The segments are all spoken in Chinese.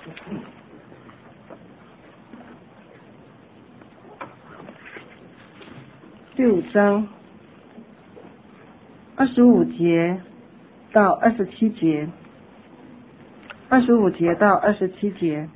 第5章25节到27节，25节到27节。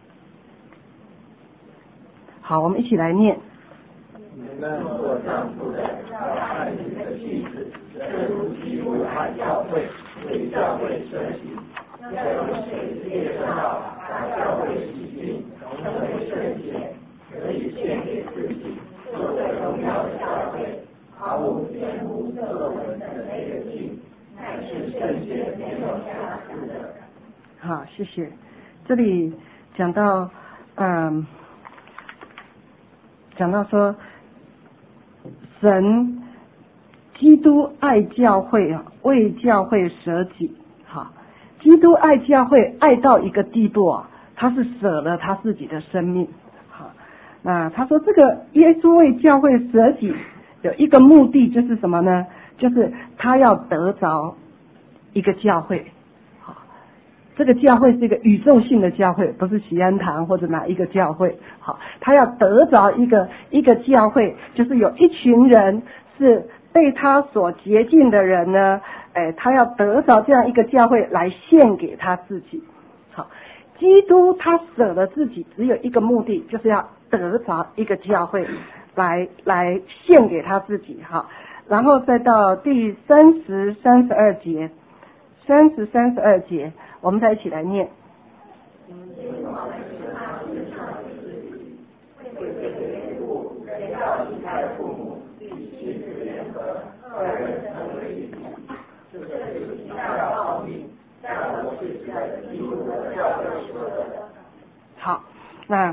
好，我们一起来念。 你们做丈夫的要爱你的妻子，正如基督爱教会，为教会舍己，要用水之业的道把教会洗净，成为圣洁，可以献给自己，做个荣耀的教会，毫无玷污、色纹的那个性，乃是圣洁没有瑕疵的。 好，谢谢。这里讲到说，神基督爱教会啊，为教会舍己。好，基督爱教会爱到一个地步啊，他是舍了他自己的生命。好，那他说这个耶稣为教会舍己有一个目的，就是什么呢？就是他要得着一个教会。这个教会是一个宇宙性的教会，不是喜安堂或者哪一个教会。好，他要得着一个教会，就是有一群人是被他所洁净的人呢，他要得着这样一个教会来献给他自己。好，基督他舍了自己，只有一个目的，就是要得着一个教会来献给他自己。好，然后再到第30、32节，30、32节。我们再一起来念。好，那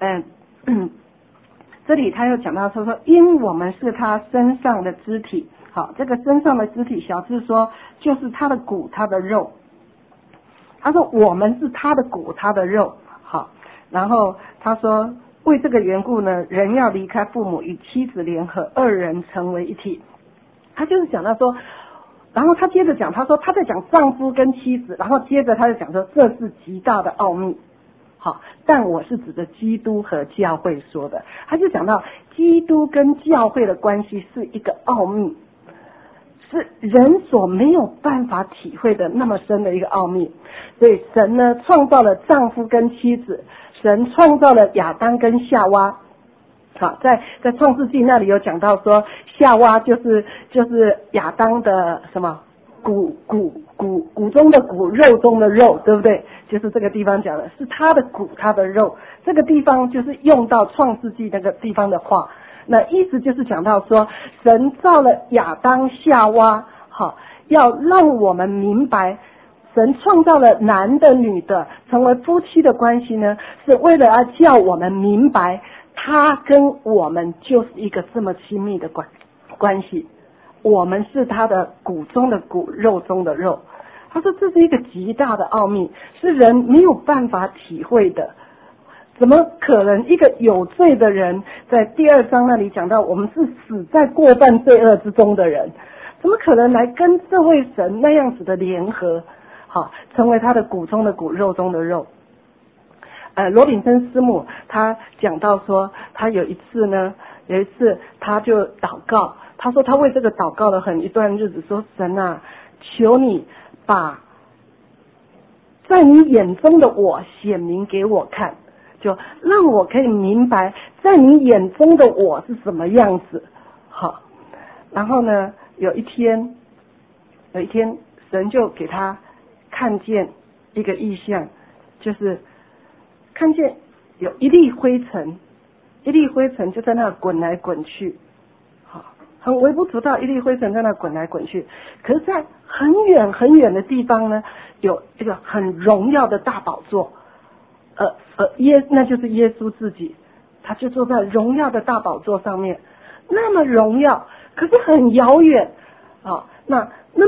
这里他又讲到说，因我们是他身上的肢体。好，这个身上的肢体，小字说就是他的骨，他的肉。他说我们是他的骨，他的肉。好，然后他说为这个缘故呢，人要离开父母，与妻子联合，二人成为一体。他就是讲到说，然后他接着讲，他说他在讲丈夫跟妻子，然后接着他就讲说这是极大的奥秘。好，但我是指着基督和教会说的。他就讲到基督跟教会的关系是一个奥秘，是人所没有办法体会的那么深的一个奥秘。所以神呢创造了丈夫跟妻子，神创造了亚当跟夏娃。好，在创世纪那里有讲到说，夏娃就是亚当的什么骨中的骨，肉中的肉，对不对？就是这个地方讲的是他的骨，他的肉。这个地方就是用到创世纪那个地方的话，那意思就是讲到说，神造了亚当夏娃，好，要让我们明白，神创造了男的女的成为夫妻的关系呢，是为了要叫我们明白他跟我们就是一个这么亲密的关系，我们是他的骨中的骨，肉中的肉。他说这是一个极大的奥秘，是人没有办法体会的。怎么可能一个有罪的人，在第2章那里讲到我们是死在过犯罪恶之中的人，怎么可能来跟这位神那样子的联合，好，成为他的骨中的骨，肉中的肉。罗炳森师母他讲到说，他有一次他就祷告，他说他为这个祷告了很一段日子，说神啊，求你把在你眼中的我显明给我看，就让我可以明白在你眼中的我是什么样子。好，然后呢有一天神就给他看见一个异象，就是看见有一粒灰尘就在那滚来滚去，好，很微不足道，一粒灰尘在那滚来滚去。可是在很远很远的地方呢，有这个很荣耀的大宝座，那就是耶稣自己，他就坐在荣耀的大宝座上面，那么荣耀，可是很遥远啊。那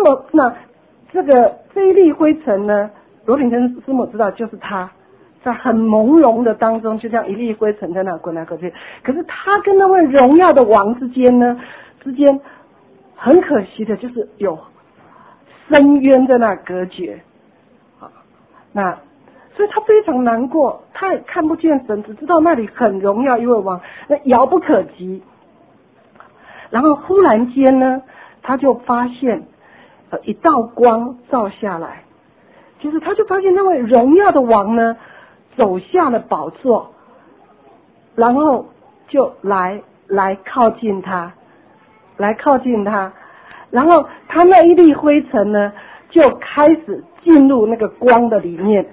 这一粒灰尘呢，罗炳森师母知道就是他在很朦胧的当中，就像一粒灰尘在那滚来滚去。可是他跟那位荣耀的王之间很可惜的就是有深渊在那隔绝。好，那所以他非常难过，他也看不见神，只知道那里很荣耀一位王，那遥不可及。然后忽然间呢，他就发现一道光照下来，就是他就发现那位荣耀的王呢走下了宝座，然后就来靠近他，然后他那一粒灰尘呢就开始进入那个光的里面，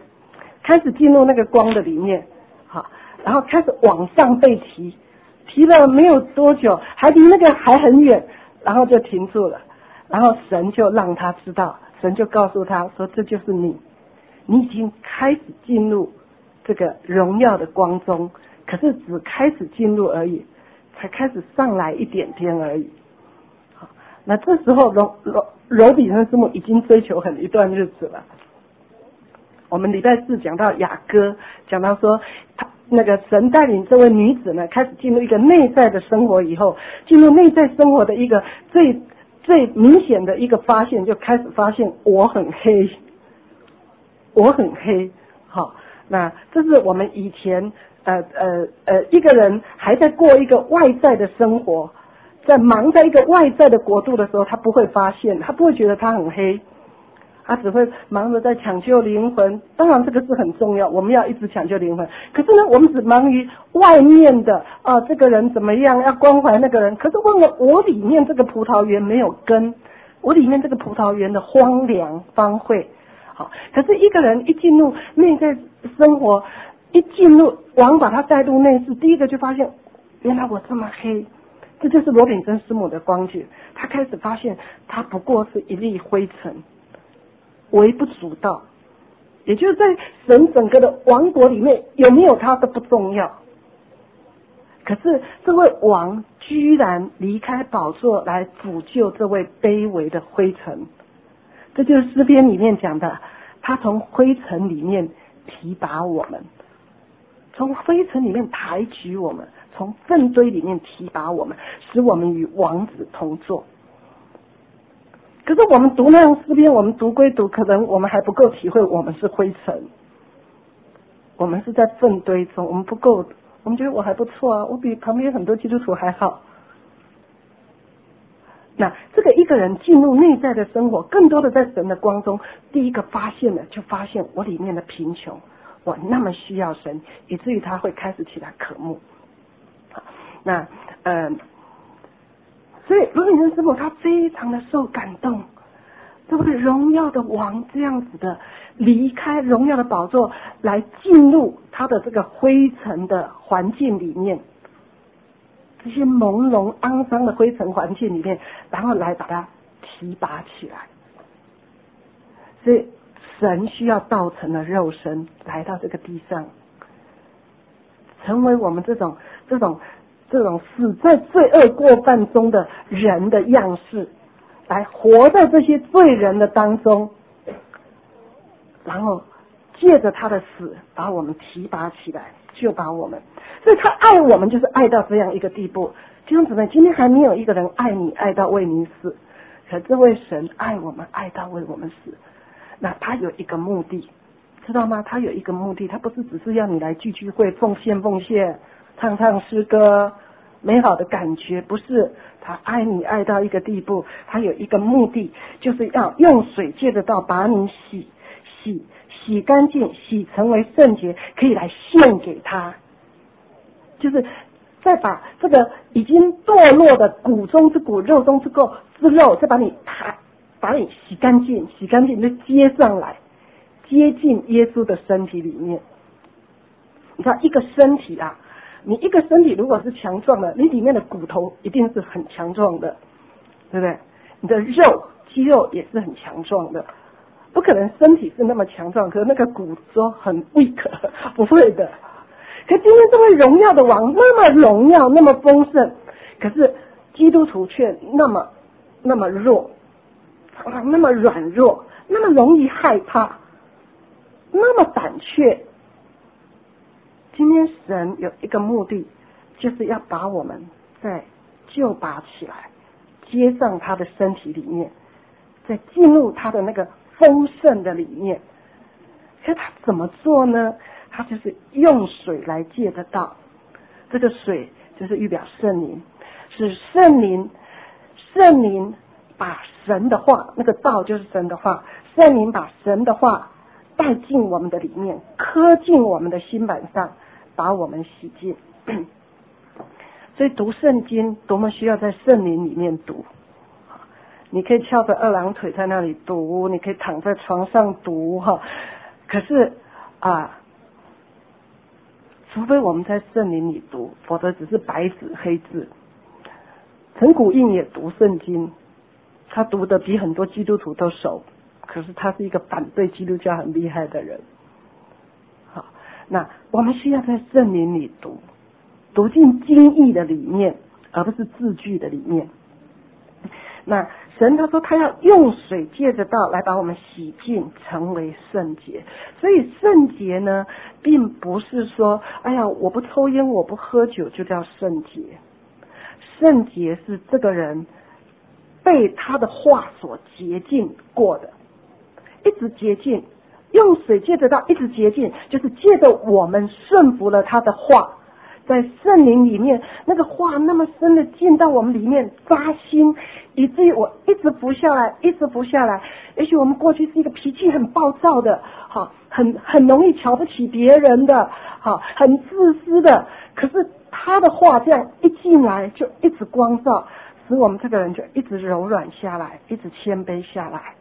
好，然后开始往上被提了没有多久，还离那个还很远，然后就停住了。然后神就让他知道，神就告诉他说，这就是你已经开始进入这个荣耀的光中，可是只开始进入而已，才开始上来一点点而已。好，那这时候罗比森师母已经追求很一段日子了。我们礼拜四讲到雅歌，讲到说他那个神带领这位女子呢，开始进入一个内在的生活以后，进入内在生活的一个最明显的一个发现，就开始发现我很黑。好，那这是我们以前一个人还在过一个外在的生活，在忙在一个外在的国度的时候，他不会发现，他不会觉得他很黑。他只会忙着在抢救灵魂，当然这个是很重要，我们要一直抢救灵魂。可是呢，我们只忙于外面的这个人怎么样，要关怀那个人，可是忘了我里面这个葡萄园没有根，我里面这个葡萄园的荒凉荒废。好，可是一个人一进入内在生活，一进入王把他带入内室，第一个就发现，原来我这么黑。这就是罗炳珍师母的光景，他开始发现他不过是一粒灰尘，微不足道，也就是在神整个的王国里面有没有他都不重要。可是这位王居然离开宝座来抚救这位卑微的灰尘，这就是诗篇里面讲的，他从灰尘里面提拔我们，从灰尘里面抬举我们，从粪堆里面提拔我们，使我们与王子同坐。可是我们读那样诗篇，我们读归读，可能我们还不够体会我们是灰尘，我们是在粪堆中，我们不够，我们觉得我还不错啊，我比旁边很多基督徒还好。那这个一个人进入内在的生活，更多的在神的光中，第一个发现的就发现我里面的贫穷，我那么需要神，以至于他会开始起来渴慕。那所以罗炳珍师母他非常的受感动，这位荣耀的王这样子的离开荣耀的宝座，来进入他的这个灰尘的环境里面，这些朦胧肮脏的灰尘环境里面，然后来把它提拔起来。所以神需要道成了肉身来到这个地上，成为我们这种死在罪恶过犯中的人的样式，来活在这些罪人的当中，然后借着他的死把我们提拔起来，救拔我们。所以他爱我们就是爱到这样一个地步。弟兄姊妹，今天还没有一个人爱你爱到为你死，可这位神爱我们爱到为我们死。那他有一个目的，知道吗？他有一个目的，他不是只是要你来聚会奉献唱诗歌美好的感觉，不是。他爱你爱到一个地步，他有一个目的，就是要用水借着道把你洗干净，洗成为圣洁，可以来献给他，就是再把这个已经堕落的骨中之骨肉中之肉，再把你洗干净，就接上来，接近耶稣的身体里面。你知道一个身体啊，你一个身体如果是强壮的，你里面的骨头一定是很强壮的，对不对？你的肌肉也是很强壮的，不可能身体是那么强壮，可是那个骨说很 weak， 不会的。可今天这位荣耀的王那么荣耀，那么丰盛，可是基督徒却那么弱，那么软弱，那么容易害怕，那么胆怯。今天神有一个目的，就是要把我们再救拔起来，接上他的身体里面，再进入他的那个丰盛的里面。 可他怎么做呢？他就是用水来借得道，这个水就是预表圣灵，是圣灵把神的话，那个道就是神的话，圣灵把神的话带进我们的里面，刻进我们的心板上，把我们洗净。所以读圣经多么需要在圣灵里面读。你可以翘着二郎腿在那里读，你可以躺在床上读哈。可是除非我们在圣灵里读，否则只是白纸黑字。陈古印也读圣经，他读的比很多基督徒都熟，可是他是一个反对基督教很厉害的人。好，那我们需要在圣灵里读进经义的里面，而不是字句的里面。那神他说他要用水借着道来把我们洗净，成为圣洁。所以圣洁呢，并不是说哎呀我不抽烟我不喝酒就叫圣洁。圣洁是这个人被他的话所洁净过的，一直洁净，用水借着道一直洁净，就是借着我们顺服了他的话，在圣灵里面，那个话那么深的进到我们里面扎心，以至于我一直不下来。也许我们过去是一个脾气很暴躁的，很容易瞧不起别人的，很自私的，可是他的话这样一进来就一直光照，使我们这个人就一直柔软下来，一直谦卑下来，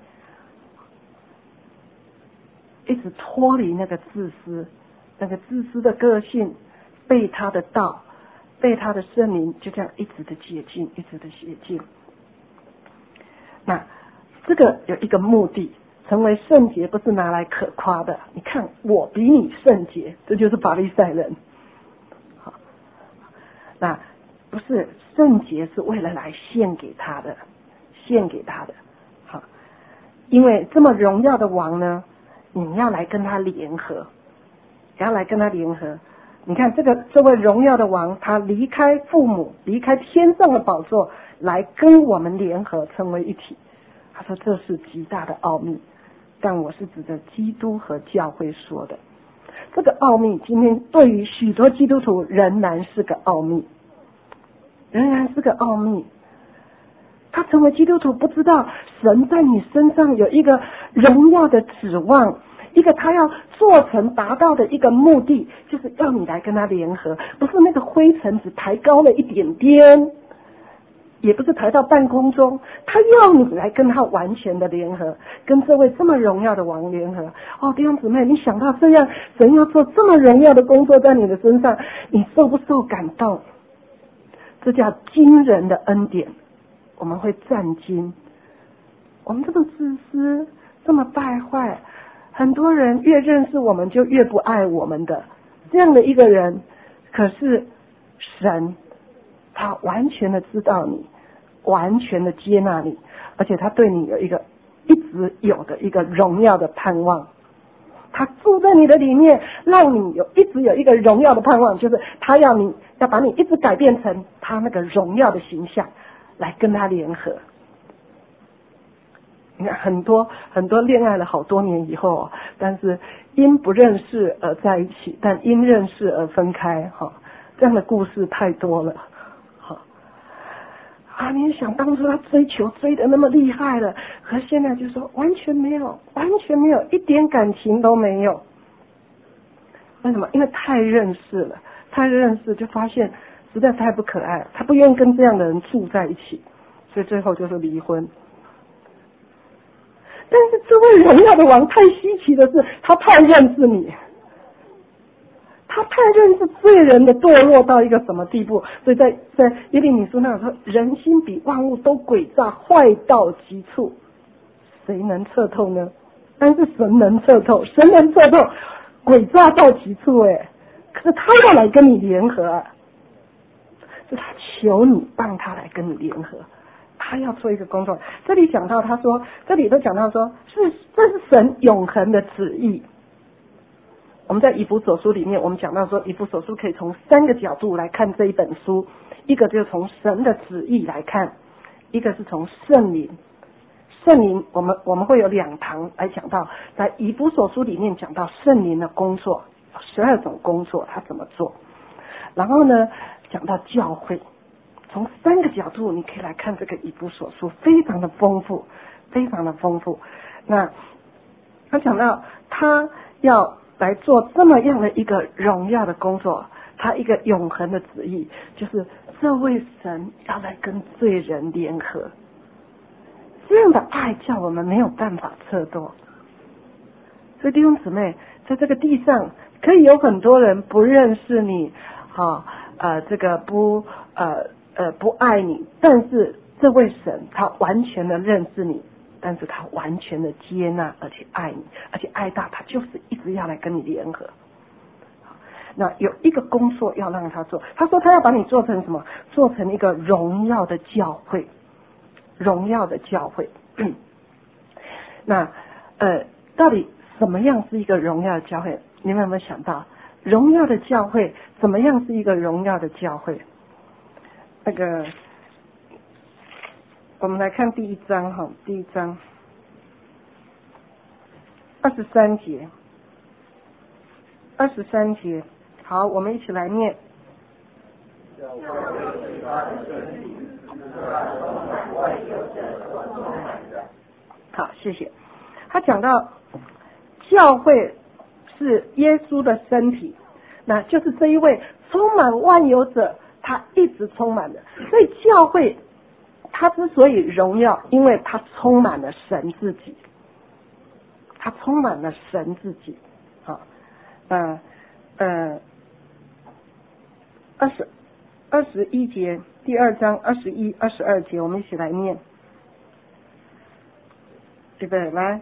一直脱离那个自私的个性，被他的道，被他的圣灵就这样一直的洁净，一直的洁净。那这个有一个目的，成为圣洁不是拿来可夸的。你看我比你圣洁，这就是法利赛人。好，那不是，圣洁是为了来献给他的。好，因为这么荣耀的王呢，你要来跟他联合，你看这位荣耀的王，他离开父母，离开天上的宝座，来跟我们联合，成为一体。他说这是极大的奥秘，但我是指着基督和教会说的。这个奥秘今天对于许多基督徒仍然是个奥秘。他成为基督徒不知道神在你身上有一个荣耀的指望，一个他要做成达到的一个目的，就是要你来跟他联合，不是那个灰尘只抬高了一点点，也不是抬到半空中，他要你来跟他完全的联合，跟这位这么荣耀的王联合。弟兄姊妹，你想到这样神要做这么荣耀的工作在你的身上，你受不受感动？这叫惊人的恩典。我们会战惊，我们这么自私，这么败坏，很多人越认识我们就越不爱我们的这样的一个人，可是神他完全的知道你，完全的接纳你，而且他对你有一个一直有的一个荣耀的盼望，他住在你的里面，让你一直有一个荣耀的盼望，就是他要把你一直改变成他那个荣耀的形象，来跟他联合。你看很多恋爱了好多年以后，但是因不认识而在一起，但因认识而分开，这样的故事太多了。你想当初他追求追得那么厉害了，可现在就说完全没有，一点感情都没有。为什么？因为太认识就发现实在太不可爱，他不愿意跟这样的人住在一起，所以最后就是离婚。但是这位荣耀的王太稀奇的是，他太认识你，他太认识罪人的堕落到一个什么地步。所以在耶利米书那里说，人心比万物都诡诈，坏到极处，谁能测透呢？但是神能测透，诡诈到极处。可是他要来跟你联合，是他求你帮他来跟你联合，他要做一个工作。这里都讲到说这是神永恒的旨意。我们在以弗所书里面，我们讲到说以弗所书可以从3个角度来看这一本书，一个就是从神的旨意来看，一个是从圣灵圣灵，我们会有2堂来讲到，在以弗所书里面讲到圣灵的工作，12种工作他怎么做。然后呢，讲到教会，从3个角度你可以来看这个以弗所书，非常的丰富，非常的丰富。那他讲到他要来做这么样的一个荣耀的工作，他一个永恒的旨意，就是这位神要来跟罪人联合。这样的爱叫我们没有办法测度。所以弟兄姊妹，在这个地上可以有很多人不认识你，这个不爱你，但是这位神他完全的认识你，但是他完全的接纳，而且爱你，而且爱到他就是一直要来跟你联合。那有一个工作要让他做，他说他要把你做成什么？做成一个荣耀的教会，荣耀的教会。那到底怎么样是一个荣耀的教会？你们有没有想到，荣耀的教会怎么样是一个荣耀的教会？那个，我们来看第1章哈，第1章23节，23节，好，我们一起来念。好，谢谢。他讲到教会是耶稣的身体，那就是这一位充满万有者，他一直充满的。所以教会他之所以荣耀，因为他充满了神自己，他充满了神自己。好，21节，第2章21、22节，我们一起来念。预备，来。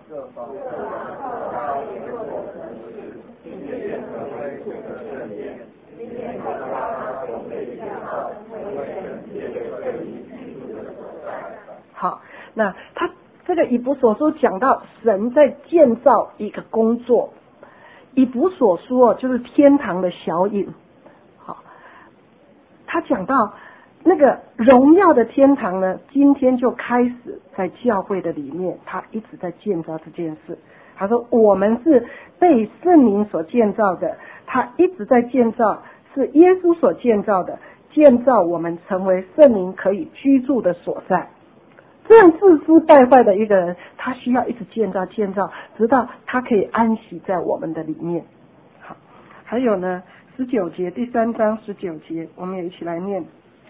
好，那他这个以弗所书讲到神在建造一个工作，以弗所书就是天堂的小影。好，他讲到那个荣耀的天堂呢，今天就开始在教会的里面，他一直在建造这件事。他说我们是被圣灵所建造的，他一直在建造，是耶稣所建造的，建造我们成为圣灵可以居住的所在。这样自私败坏的一个人，他需要一直建造，直到他可以安息在我们的里面。好，还有呢，19节，第3章19节，我们也一起来念。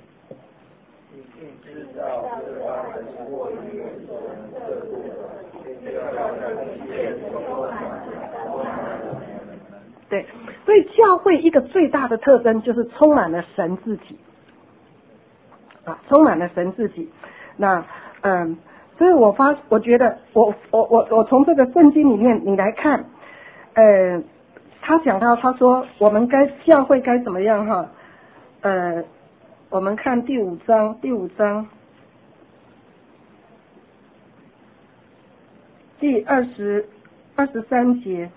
对，所以教会一个最大的特征就是充满了神自己，充满了神自己。那所以我觉得我从这个圣经里面你来看，他讲到他说我们教会该怎么样哈，我们看第5章第23节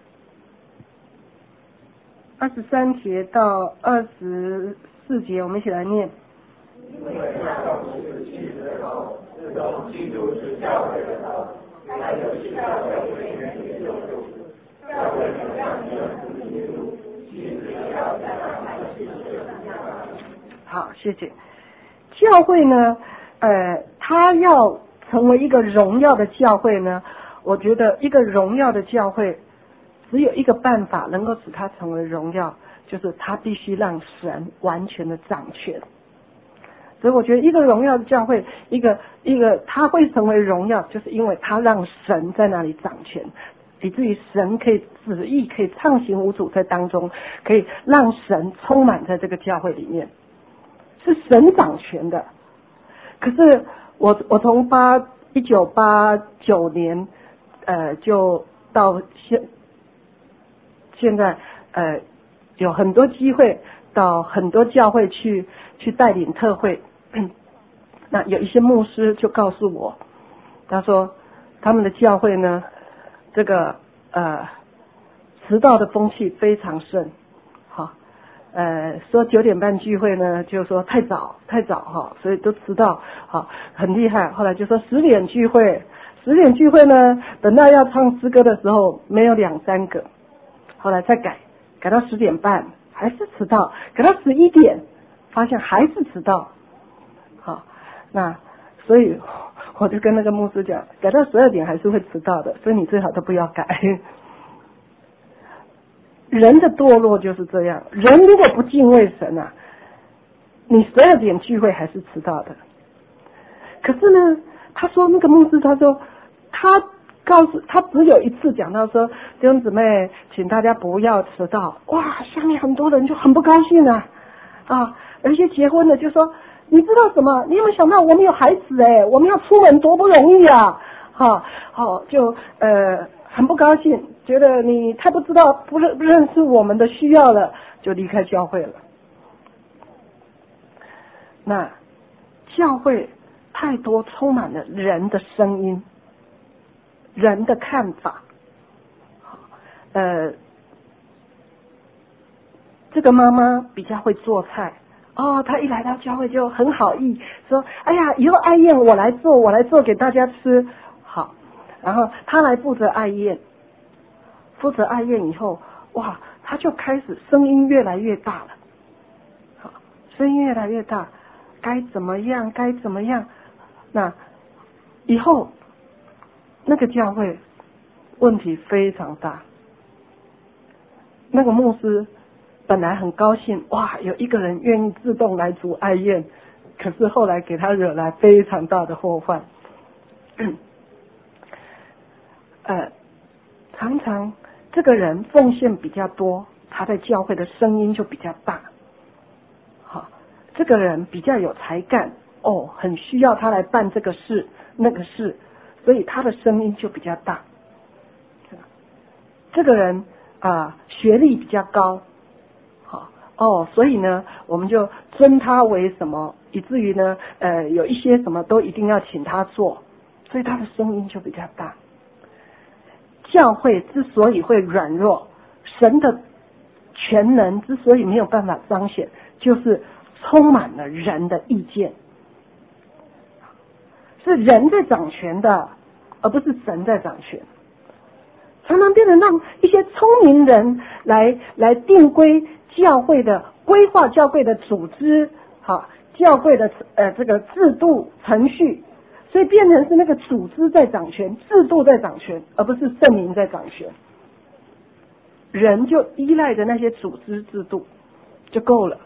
，23节到24节，我们一起来念。因为教父是基督的头，自从基督是教会的头，他就是教会为人的救主。教会能让你属基督，其实要在他来世上。好，谢谢。教会呢，他要成为一个荣耀的教会呢，我觉得一个荣耀的教会只有一个办法能够使它成为荣耀，就是他必须让神完全的掌权。所以我觉得一个荣耀的教会，一个他会成为荣耀，就是因为他让神在那里掌权，以至于神可以旨意可以畅行无阻在当中，可以让神充满在这个教会里面，是神掌权的。可是我从1989年就到现在有很多机会到很多教会去带领特会。那有一些牧师就告诉我，他说他们的教会呢，这个迟到的风气非常盛。好，说9点半聚会呢，就说太早哈，所以都迟到，好，很厉害。后来就说10点聚会 10点聚会呢，等到要唱诗歌的时候没有2、3个，后来再改到10点半，还是迟到，改到11点，发现还是迟到。好，那所以我就跟那个牧师讲，改到12点还是会迟到的，所以你最好都不要改。人的堕落就是这样，人如果不敬畏神啊，你12点聚会还是迟到的。可是呢，他说那个牧师他说他只有一次讲到说，弟兄姊妹请大家不要迟到。哇，下面很多人就很不高兴啊，有些结婚的就说，你知道什么？你有没有想到我们有孩子我们要出门多不容易啊，就很不高兴，觉得你太不知道不认识我们的需要了，就离开教会了。那教会太多充满了人的声音，人的看法。这个妈妈比较会做菜她一来到教会就很好意，说哎呀，以后爱宴我来做给大家吃。好，然后她来负责爱宴以后，哇，她就开始声音越来越大了。好，声音越来越大，该怎么样？那以后那个教会问题非常大。那个牧师本来很高兴，哇，有一个人愿意自动来主爱宴，可是后来给他惹来非常大的祸患。常常这个人奉献比较多，他在教会的声音就比较大。好，这个人比较有才干，很需要他来办这个事那个事，所以他的声音就比较大。这个人学历比较高，所以呢我们就尊他为什么，以至于呢有一些什么都一定要请他做，所以他的声音就比较大。教会之所以会软弱，神的全能之所以没有办法彰显，就是充满了人的意见，是人在掌权的，而不是神在掌权。常常变成让一些聪明人来定规教会的规划，教会的组织，教会的这个制度程序，所以变成是那个组织在掌权，制度在掌权，而不是圣灵在掌权。人就依赖着那些组织制度就够了。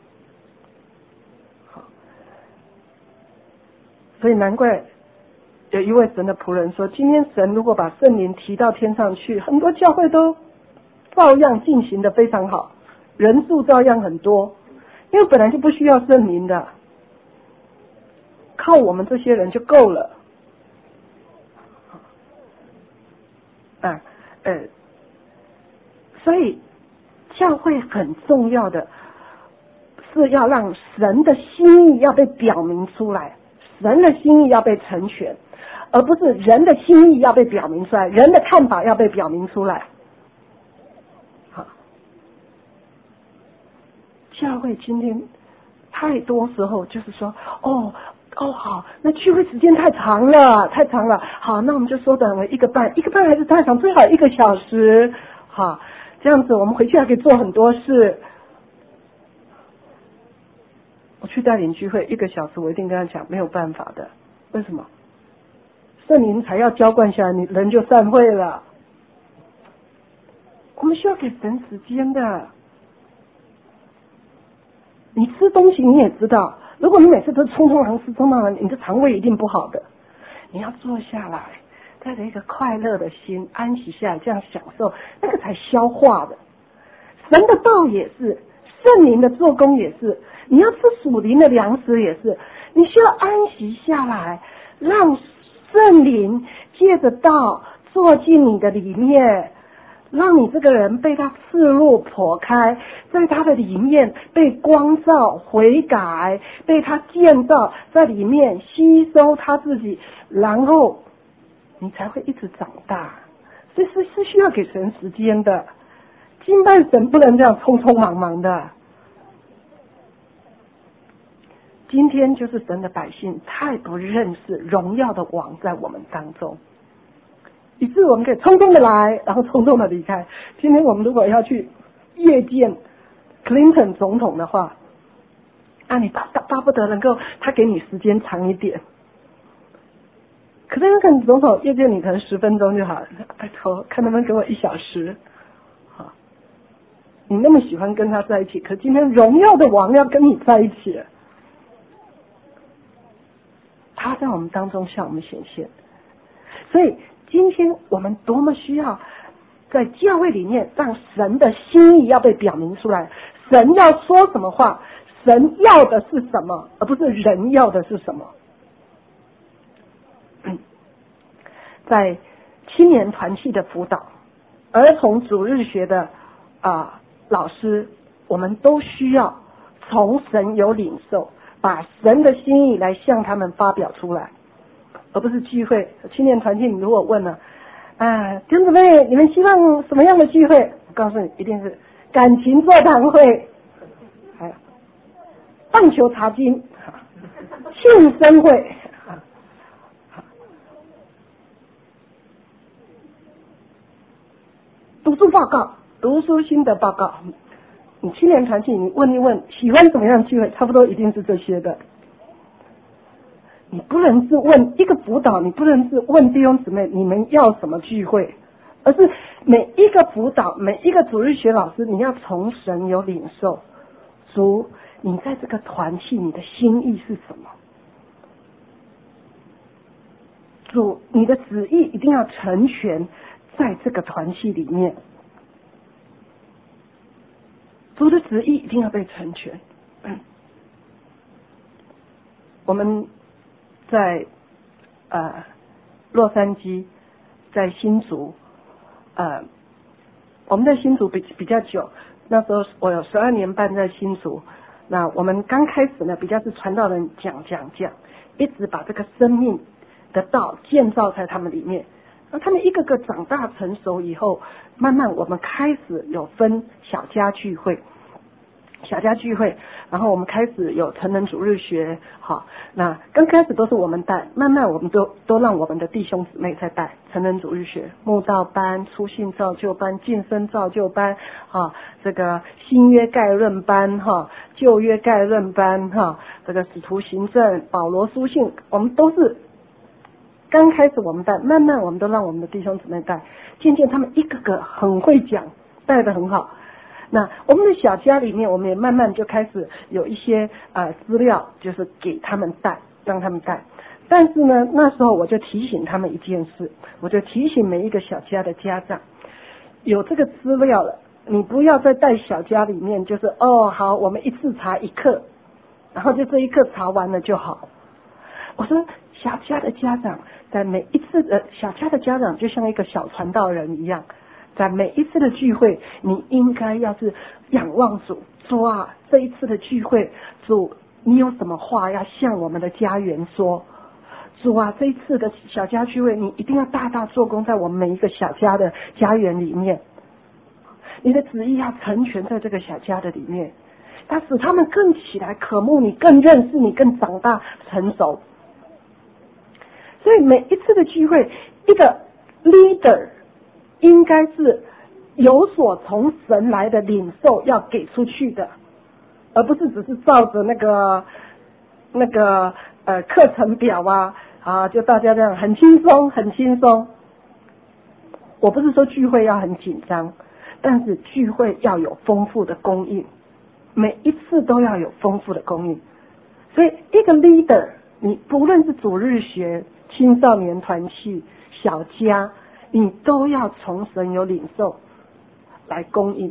所以难怪有一位神的仆人说，今天神如果把圣灵提到天上去，很多教会都照样进行的非常好，人数照样很多，因为本来就不需要圣灵的，靠我们这些人就够了。所以教会很重要的是要让神的心意要被表明出来，神的心意要被成全，而不是人的心意要被表明出来，人的看法要被表明出来。好，教会今天太多时候就是说好，那聚会时间太长了，好，那我们就缩短为1个半，1个半还是太长，最好1个小时。好，这样子我们回去还可以做很多事。我去带领聚会1个小时，我一定跟他讲没有办法的。为什么？圣灵才要浇灌下来，你人就散会了。我们需要给神时间的。你吃东西你也知道，如果你每次都匆匆忙忙，你的肠胃一定不好的。你要坐下来，带着一个快乐的心，安息下来，这样享受，那个才消化的。神的道也是，圣灵的做工也是，你要吃属灵的粮食也是，你需要安息下来，让圣灵借着道做进你的里面，让你这个人被他刺入剖开，在他的里面被光照悔改，被他建造，在里面吸收他自己，然后你才会一直长大。所以是需要给神时间的，敬拜神不能这样匆匆忙忙的。 今天就是神的百姓太不认识荣耀的王在我们当中，以致我们可以匆匆的来，然后匆匆的离开。今天我们如果要去夜见 Clinton 总统的话，你巴不得能够他给你时间长一点。可是Clinton 总统夜见你可能10分钟就好了，拜托，看能不能给我1小时。好，你那么喜欢跟他在一起，可今天荣耀的王要跟你在一起了，他在我们当中向我们显现。所以今天我们多么需要在教会里面让神的心意要被表明出来，神要说什么话，神要的是什么，而不是人要的是什么。在青年团契的辅导，儿童主日学的老师，我们都需要从神有领受，把神的心意来向他们发表出来，而不是聚会。青年团契你如果问了弟兄姊妹，你们希望什么样的聚会？我告诉你，一定是感情座谈会，还有棒球查经、庆生会、读书报告、读书心得报告。你青年团契，你问一问喜欢什么样的聚会，差不多一定是这些的。你不能是问一个辅导，你不能是问弟兄姊妹你们要什么聚会，而是每一个辅导，每一个主日学老师，你要从神有领受，主你在这个团契你的心意是什么？主你的旨意一定要成全在这个团契里面，主的旨意一定要被成全。我们在洛杉矶，在新竹，我们在新竹比较久，那时候我有12年半在新竹。那我们刚开始呢，比较是传道人讲，一直把这个生命的道建造在他们里面。那他们一个个长大成熟以后，慢慢我们开始有分小家聚会，然后我们开始有成人主日学。好，那刚开始都是我们带，慢慢我们都让我们的弟兄姊妹在带成人主日学、慕道班、初信造就班、晋升造就班，这个新约概论班，旧约概论班，这个使徒行政、保罗书信，我们都是刚开始我们带，慢慢我们都让我们的弟兄姊妹带，渐渐他们一个个很会讲，带得很好。那我们的小家里面，我们也慢慢就开始有一些资料，就是给他们带，让他们带。但是呢，那时候我就提醒他们一件事，我就提醒每一个小家的家长，有这个资料了，你不要再带小家里面，就是好，我们一次查1课，然后就这1课查完了就好。我说小家的家长在每一次的小家的家长就像一个小传道人一样，在每一次的聚会，你应该要是仰望主，主啊，这一次的聚会，主你有什么话要向我们的家园说？主啊，这一次的小家聚会，你一定要大大做工在我们每一个小家的家园里面，你的旨意要成全在这个小家的里面，它使他们更起来渴慕你，更认识你，更长大成熟。所以每一次的聚会，一个 leader 应该是有所从神来的领受要给出去的，而不是只是照着那个课程表就大家这样很轻松。我不是说聚会要很紧张，但是聚会要有丰富的供应，每一次都要有丰富的供应。所以一个 leader， 你不论是主日学、青少年团契、小家，你都要从神有领受来供应。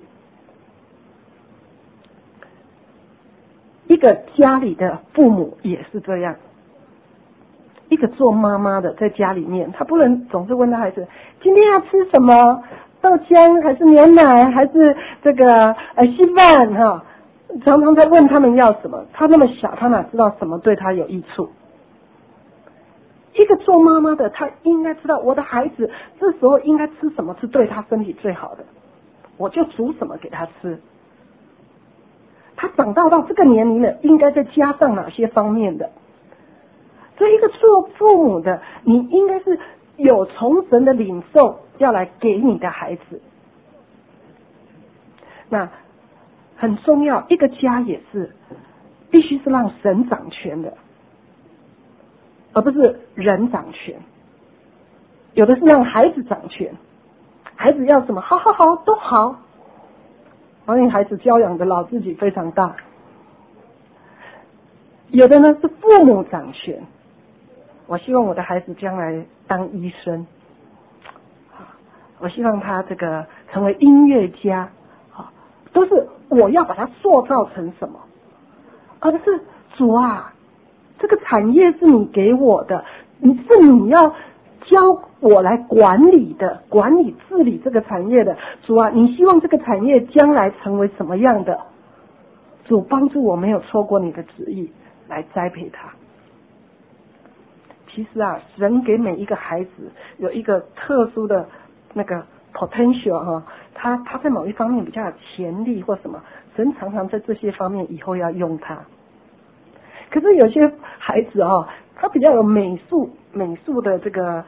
一个家里的父母也是这样，一个做妈妈的在家里面，他不能总是问他孩子今天要吃什么，豆浆还是牛奶还是这个稀饭常常在问他们要什么。他那么小，他哪知道什么对他有益处？一个做妈妈的，他应该知道我的孩子这时候应该吃什么是对他身体最好的，我就煮什么给他吃。 他长到这个年龄了，应该再加上哪些方面的。所以一个做父母的，你应该是有从神的领受要来给你的孩子。那很重要，一个家也是必须是让神掌权的，而不是人掌权。有的是让孩子掌权，孩子要什么好都好，因为孩子教养的老自己非常大。有的呢是父母掌权，我希望我的孩子将来当医生，我希望他这个成为音乐家，都是我要把他塑造成什么，而不是主啊，这个产业是你给我的，你要教我来管理的，管理治理这个产业的。主啊，你希望这个产业将来成为什么样的？主帮助我没有错过你的旨意来栽培他。其实啊，神给每一个孩子有一个特殊的那个 potential 他在某一方面比较有潜力或什么，神常常在这些方面以后要用他。可是有些孩子他比较有美术的这个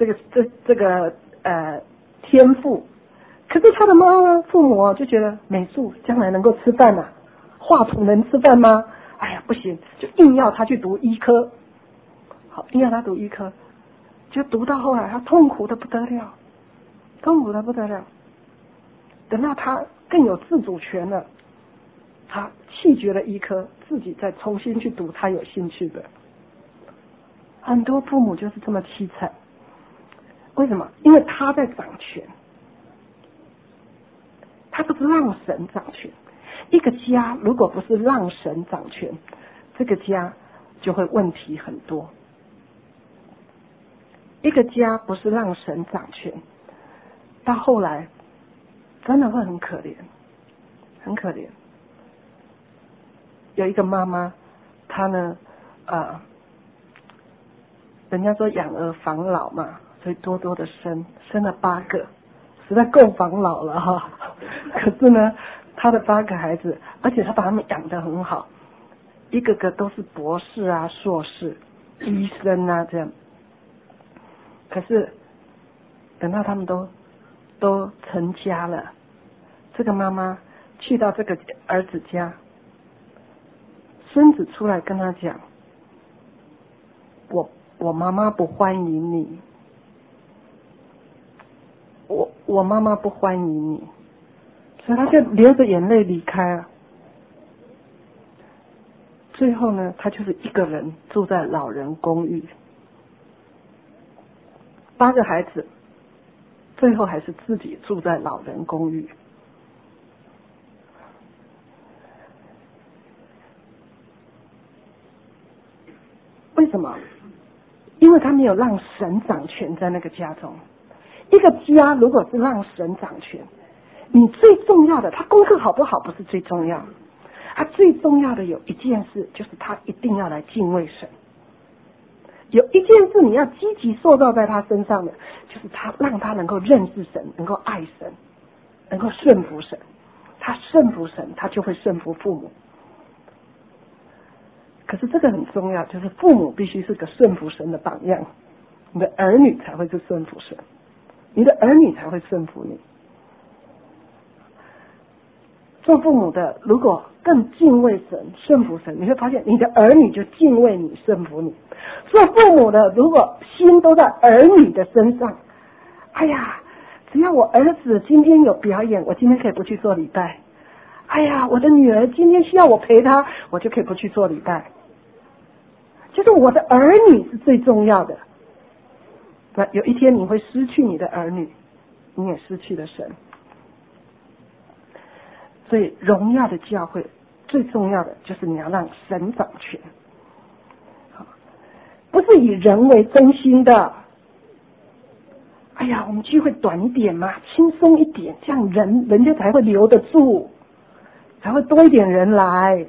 天赋，可是他的父母就觉得美术将来能够吃饭啊，画图能吃饭吗？哎呀不行，就硬要他去读医科，硬要他读医科，就读到后来他痛苦的不得了。等到他更有自主权了，他弃绝了医科，自己再重新去读他有兴趣的。很多父母就是这么凄惨。为什么？因为他在掌权，他不是让神掌权。一个家如果不是让神掌权，这个家就会问题很多。一个家不是让神掌权，到后来真的会很可怜，很可怜。有一个妈妈，她呢人家说养儿防老嘛，所以多多的生了8个，实在够防老了哈。可是呢，她的8个孩子，而且她把他们养得很好，一个个都是博士啊、硕士、医生啊这样。可是等到他们都成家了，这个妈妈去到这个儿子家，孙子出来跟他讲，我妈妈不欢迎你，我妈妈不欢迎你，所以他就流着眼泪离开了。最后呢，他就是一个人住在老人公寓，8个孩子，最后还是自己住在老人公寓。为什么？因为他没有让神掌权在那个家中。一个家如果是让神掌权，你最重要的，他功课好不好不是最重要，他最重要的有一件事，就是他一定要来敬畏神。有一件事你要积极塑造在他身上的，就是他让他能够认识神，能够爱神，能够顺服神。他顺服神，他就会顺服父母。可是这个很重要，就是父母必须是个顺服神的榜样，你的儿女才会是顺服神，你的儿女才会顺服你。做父母的如果更敬畏神、顺服神，你会发现你的儿女就敬畏你、顺服你。做父母的如果心都在儿女的身上，哎呀，只要我儿子今天有表演，我今天可以不去做礼拜。哎呀，我的女儿今天需要我陪她，我就可以不去做礼拜。就是我的儿女是最重要的。那有一天你会失去你的儿女，你也失去了神。所以荣耀的教会最重要的就是你要让神掌权，不是以人为中心的。哎呀，我们聚会短一点嘛，轻松一点，这样人家才会留得住，才会多一点人来。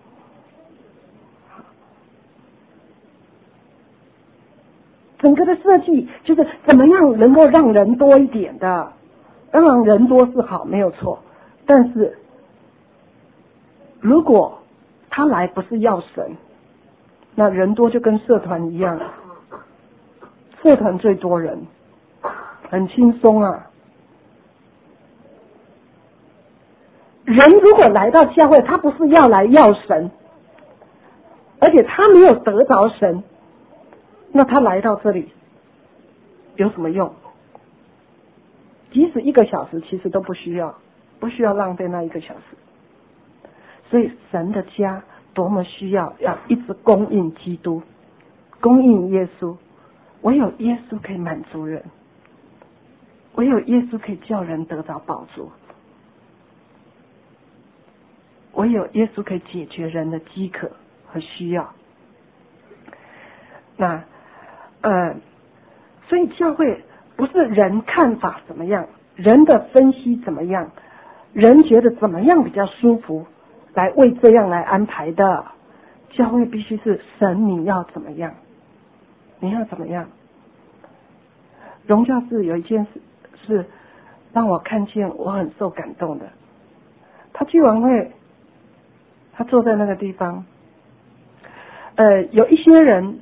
整个的设计就是怎么样能够让人多一点的。当然人多是好，没有错，但是如果他来不是要神，那人多就跟社团一样，社团最多人，很轻松啊。人如果来到教会，他不是要来要神，而且他没有得着神，那他来到这里有什么用？即使1个小时，其实都不需要浪费那1个小时。所以神的家多么需要一直供应基督，供应耶稣。唯有耶稣可以满足人，唯有耶稣可以叫人得着宝足，唯有耶稣可以解决人的饥渴和需要。那所以教会不是人看法怎么样，人的分析怎么样，人觉得怎么样比较舒服来为这样来安排的。教会必须是神你要怎么样，你要怎么样。荣教士有一件事是让我看见我很受感动的。他聚完会，他坐在那个地方，有一些人，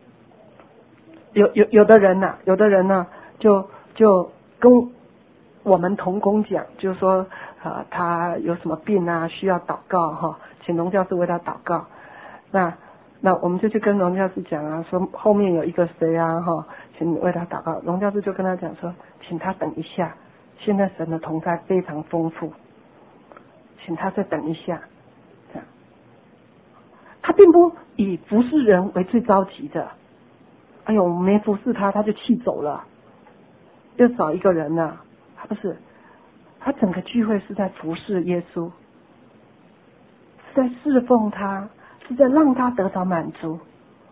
有的人呢，就跟我们同工讲，就是说他有什么病啊，需要祷告哈，请荣教士为他祷告。那我们就去跟荣教士讲啊，说后面有一个谁啊哈，请你为他祷告。荣教士就跟他讲说，请他等一下，现在神的同在非常丰富，请他再等一下。这样，他并不以服侍人为最着急的。哎呦，我们没服侍他，他就气走了，又找一个人呢。他不是，他整个聚会是在服侍耶稣，是在侍奉他，是在让他得到满足。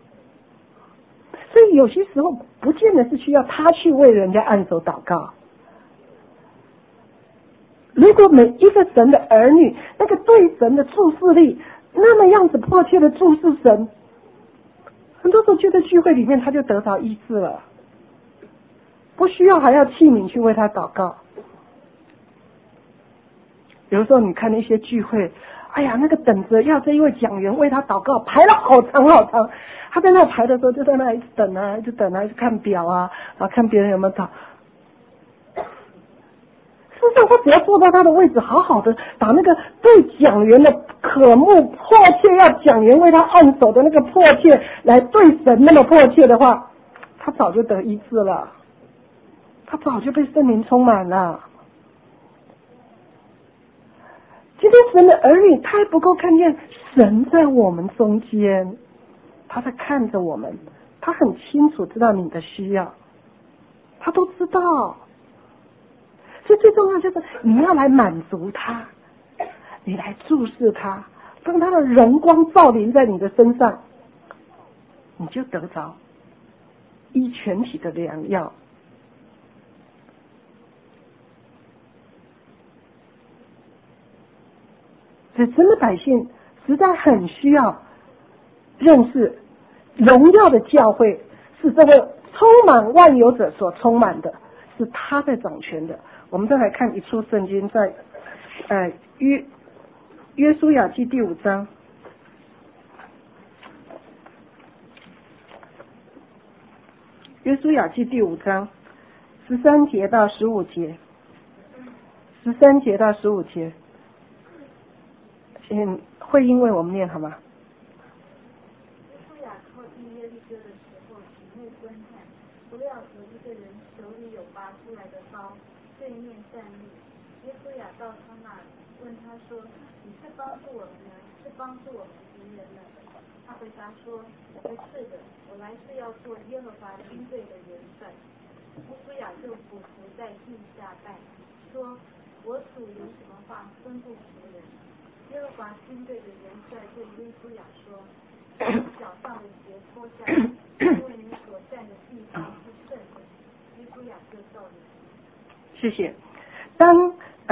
所以有些时候不见得是需要他去为人家按手祷告。如果每一个神的儿女那个对神的注视力那么样子迫切的注视神，很多时候就在聚会里面他就得到医治了，不需要还要器皿去为他祷告。有时候你看那些聚会，哎呀，那个等着要这一位讲员为他祷告排了好长好长，他在那排的时候就在那一直等啊，一直等啊，一直看表啊，看别人有没有祷。事实上他只要坐到他的位置，好好的把那个对讲员的渴慕迫切要讲员为他按手的那个迫切来对神那么迫切的话，他早就得医治了，他早就被圣灵充满了。今天神的儿女太不够看见神在我们中间，他在看着我们，他很清楚知道你的需要，他都知道。所以最重要就是你要来满足他，你来注视他，让他的荣光照临在你的身上，你就得着医全体的良药。所以神的百姓实在很需要认识荣耀的教会是这位充满万有者所充满的，是他在掌权的。我们再来看一处圣经，在约书亚记第5章，约书亚记第5章13节到15节，13节到15节，会因为我们念好吗？ 约书亚靠近耶利哥的时候，体内观看，不料有一个人手里有拔出来的刀，对面站立。约书亚到他那里，问他说：“你是帮助我们呢，是帮助我们敌人呢？”他回答说：“不是的，我来是要做耶和华军队的元帅。”约书亚就俯伏在地下拜，说：“我主有什么话吩咐仆人？”耶和华军队的元帅对约书亚说：“你脚上的鞋脱下来，因为你所站的地方是圣的。”约书亚就照着。 谢谢。当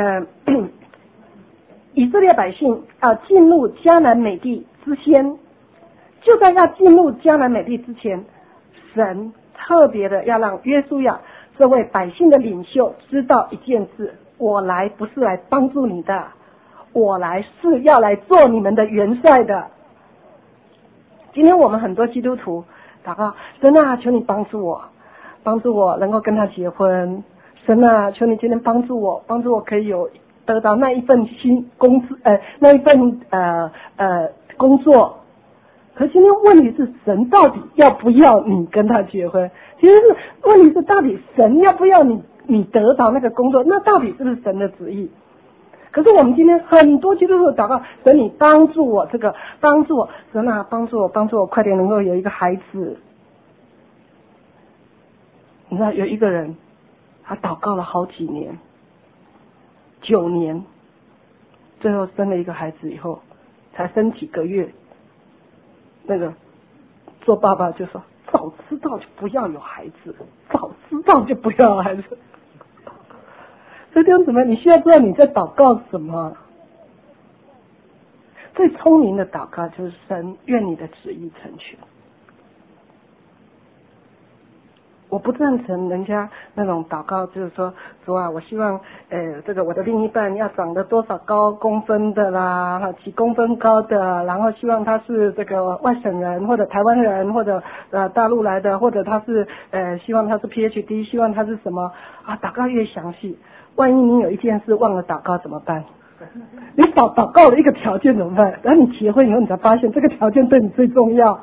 以色列百姓进入迦南美地之前，就在要进入迦南美地之前，神特别的要让约书亚这位百姓的领袖知道一件事：我来不是来帮助你的， 我来是要来做你们的元帅的。今天我们很多基督徒祷告，神啊，求你帮助我能够跟他结婚。神啊，求你今天帮助我可以得到那一份那一份工作。可今天问题是，神到底要不要你跟他结婚？其实是问题是，到底神要不要你得到那个工作？那到底是不是神的旨意？可是我们今天很多基督徒祷告，神你帮助我帮助我，神啊，帮助我，快点能够有一个孩子。你知道有一个人，他祷告了好几年，9年，最后生了一个孩子以后，才生几个月，那个做爸爸就说，早知道就不要有孩子，早知道就不要有孩子。所以弟兄姊妹，你需要知道你在祷告什么。最聪明的祷告就是神愿你的旨意成全。我不赞成人家那种祷告，就是说主啊，我希望这个我的另一半要长得多少高公分的啦，几公分高的，然后希望他是这个外省人或者台湾人或者大陆来的，或者他是希望他是 PhD， 希望他是什么啊？祷告越详细，万一你有一件事忘了祷告怎么办？你祷告了一个条件怎么办？然后你结婚以后你才发现这个条件对你最重要。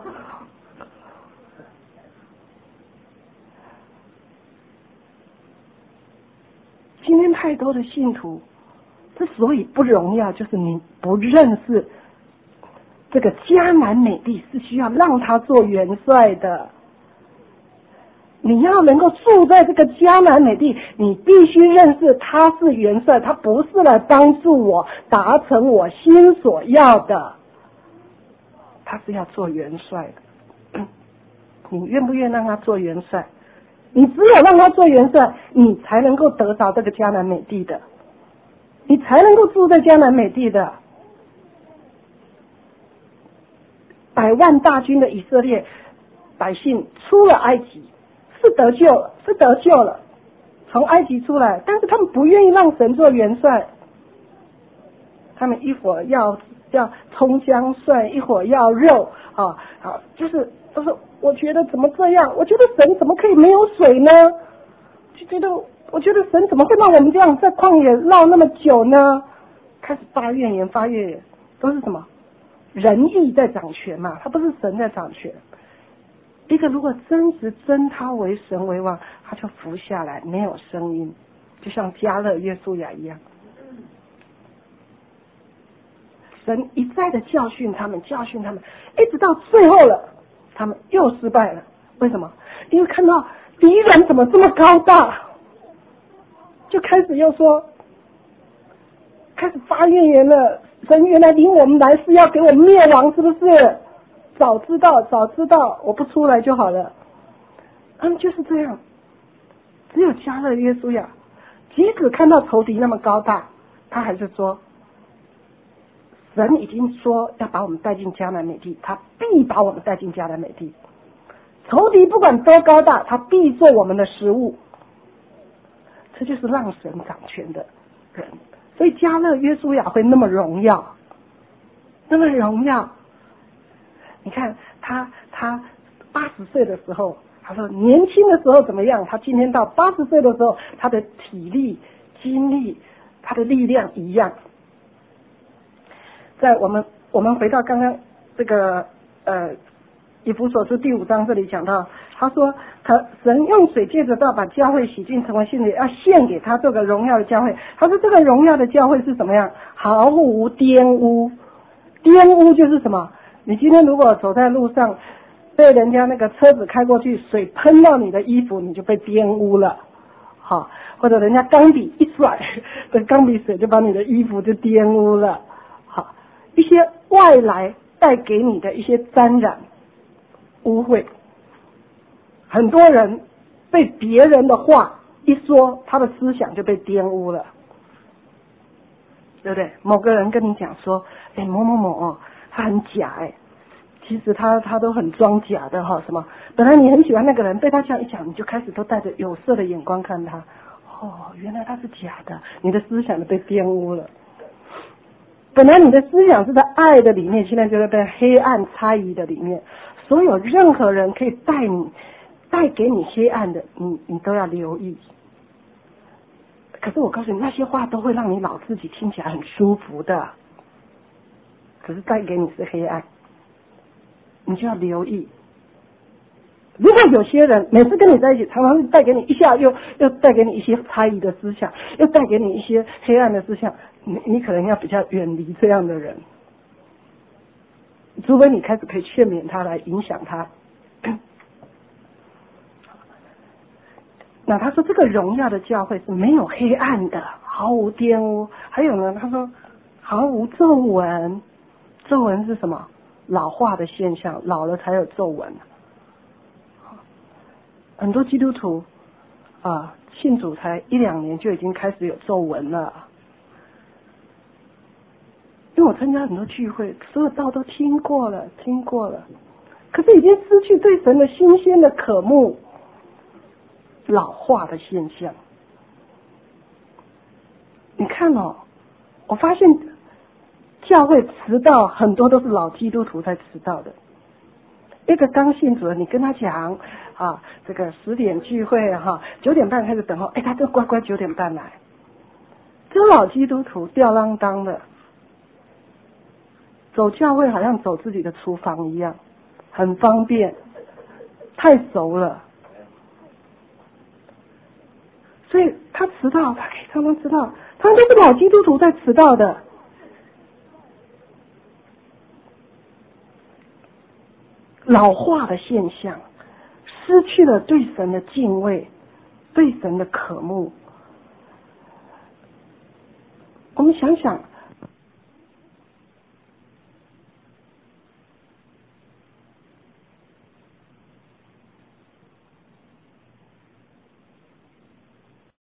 今天太多的信徒之所以不荣耀，就是你不认识这个迦南美地是需要让他做元帅的。你要能够住在这个迦南美地，你必须认识他是元帅，他不是来帮助我达成我心所要的，他是要做元帅的。你愿不愿意让他做元帅？你只有让他做元帅，你才能够得到这个迦南美地的，你才能够住在迦南美地的。100万大军的以色列百姓出了埃及，是得救了，从埃及出来，但是他们不愿意让神做元帅，他们一会儿要葱姜蒜，一会儿要肉就是都是我觉得怎么这样？我觉得神怎么可以没有水呢？我觉得神怎么会让我们这样在旷野绕那么久呢？开始发怨言，都是什么？人意在掌权嘛，他不是神在掌权。一个如果真实尊他为神为王，他就服下来，没有声音，就像迦勒约书亚一样。神一再的教训他们，一直到最后了，他们又失败了。为什么？因为看到敌人怎么这么高大，就开始又说，开始发怨言了。神原来领我们来是要给我们灭亡，是不是？早知道我不出来就好了。就是这样。只有迦勒约书亚，即使看到仇敌那么高大，他还是说，神已经说要把我们带进迦南美地，他必把我们带进迦南美地。仇敌不管多高大，他必做我们的食物。这就是让神掌权的人。所以迦勒约书亚会那么荣耀。你看他80岁的时候，他说年轻的时候怎么样，他今天到80岁的时候，他的体力、精力、他的力量一样。在我们回到刚刚这个以弗所书第5章这里讲到，他说神用水借着道把教会洗净成为信的，要献给他这个荣耀的教会。他说这个荣耀的教会是怎么样？毫无玷污。玷污就是什么？你今天如果走在路上，被人家那个车子开过去，水喷到你的衣服，你就被玷污了。好，或者人家钢笔一甩，这钢笔水就把你的衣服就玷污了。好，一些外来带给你的一些沾染污秽，很多人被别人的话一说，他的思想就被玷污了，对不对？某个人跟你讲说，某某某他很假其实他都很装假的什么？本来你很喜欢那个人，被他这样一讲，你就开始都带着有色的眼光看他。原来他是假的，你的思想都被玷污了。 本来你的思想是在爱的里面，现在就在被黑暗猜疑的里面。所有任何人可以带给你黑暗的，你都要留意。可是我告诉你，那些话都会让你老自己听起来很舒服的，可是带给你是黑暗，你就要留意。如果有些人每次跟你在一起，常常带给你一下又带给你一些猜疑的思想，又带给你一些黑暗的思想，你可能要比较远离这样的人，除非你开始可以劝勉他来影响他。那他说这个荣耀的教会是没有黑暗的，毫无玷污。还有呢，他说毫无皱纹。皱纹是什么？老化的现象，老了才有皱纹。很多基督徒信主才1-2年就已经开始有皱纹了。因为我参加很多聚会，所有道都听过了，可是已经失去对神的新鲜的渴慕，老化的现象。你看哦，我发现教会迟到很多都是老基督徒在迟到的。一个刚信主的，你跟他讲这个10点聚会9点半开始等候，他就乖乖9点半来。这老基督徒吊郎当的，走教会好像走自己的厨房一样，很方便，太熟了。所以他迟到，他可以常常迟到，他都是老基督徒在迟到的。老化的现象，失去了对神的敬畏，对神的渴慕。我们想想，